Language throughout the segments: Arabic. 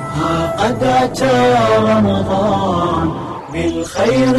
قد أتى رمضان بالخير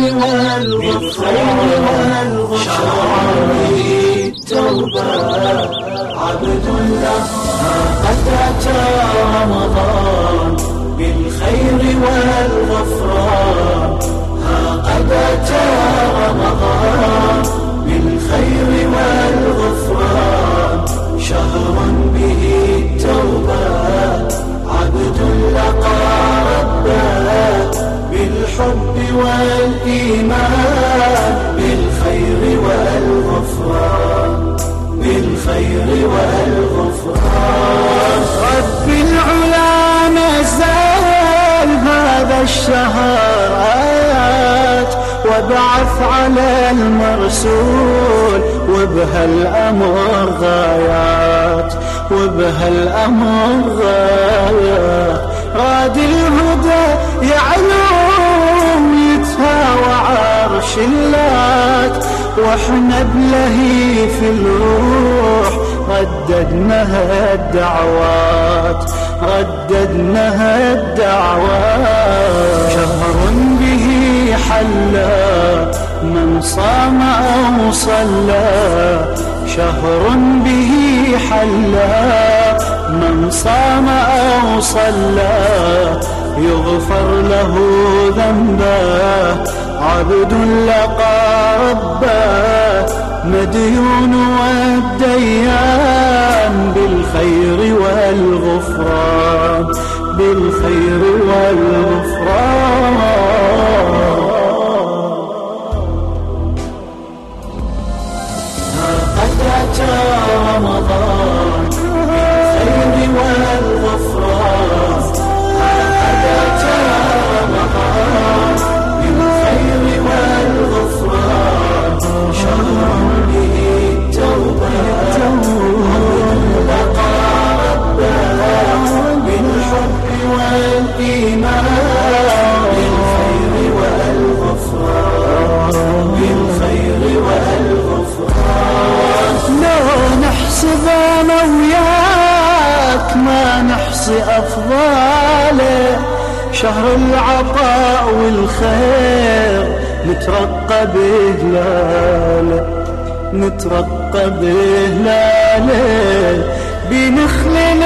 والغفران شرع به التوبة عبد الله. قد أتى رمضان بالخير والغفران قد أتى رمضان بالخير والغفران شهر به التوبة عبد لقى ربه بالحب والإيمان بالخير والغفران بالخير والغفران. رب العلا نزل هذا الشهر آيات وبعث على المرسول وبهالأمر غايات وبهالأمر غايات. راد الهدى يعلوم يتهاوى عرش اللات واحنا بلهيف الروح رددناها الدعوات رددناها الدعوات. شهر به حلا من صام أو صلى شهر به حلا من صام أو صلى يغفر له ذنبه عبد لقى ربه مديون والديان بالخير والغفران بالخير والغفران. قد أتى رمضان بالخير والغفران قد أتى رمضان بالخير والغفران شهر به التوبة لقى ربه بالحب والإيمان بالخير والغفران بالخير والغفران. لو نحسب أنا وياك ما نحصي أفضاله شهر العطاء والخير نترقى بهلاله نترقى بهلاله بنخلل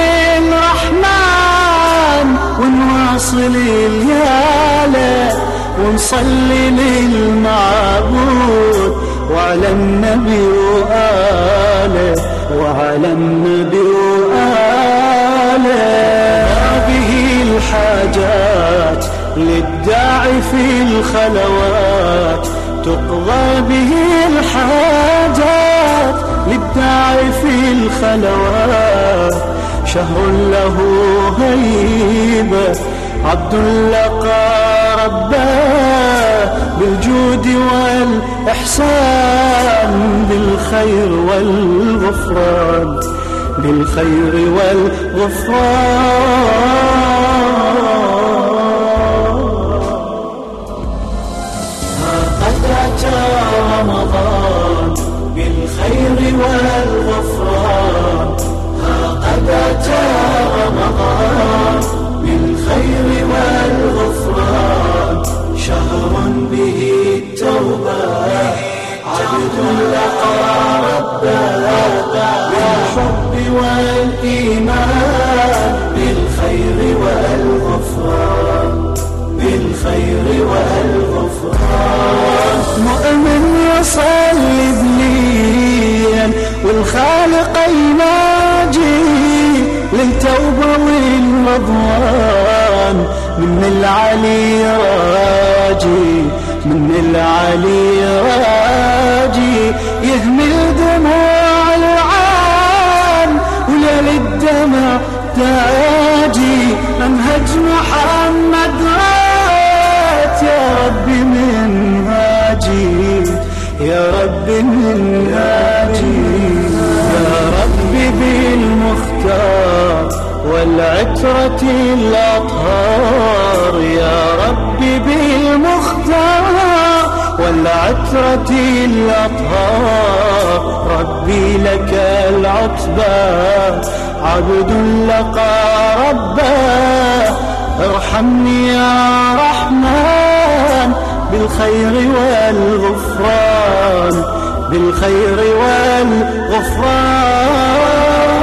الرحمن ونواصل لياله ونصلي للمعبود وعلى النبي وآله وعلى النبي وآله. هذه الحاجات للداعي في الخلوات تقضى به الحاجات للداعي في الخلوات شهر له هيبة عبد لقى ربه بالجود والإحسان بالخير والغفران بالخير والغفران. قد أتى رمضان بالخير والغفران قد أتى رمضان بالخير والغفران شهر به التوبة عبد لقى ربه بالحب والإيمان بالخير والغفران بالخير والغفران. مؤمن يصلي بليل والخالق يناجي للتوبة والرضوان من العلي راجي من العلي راجي يهمل دموع العام وليل الدمع تاجي منهج محمد رات يا ربي منهاجي يا ربي منهاجي يا ربي بالمختار والعترة الأطهار يا ربي بالمختار والعترة الأطهار ربي لك العتبى عبد لقى ربه ارحمني يا رحمن بالخير والغفران، بالخير والغفران.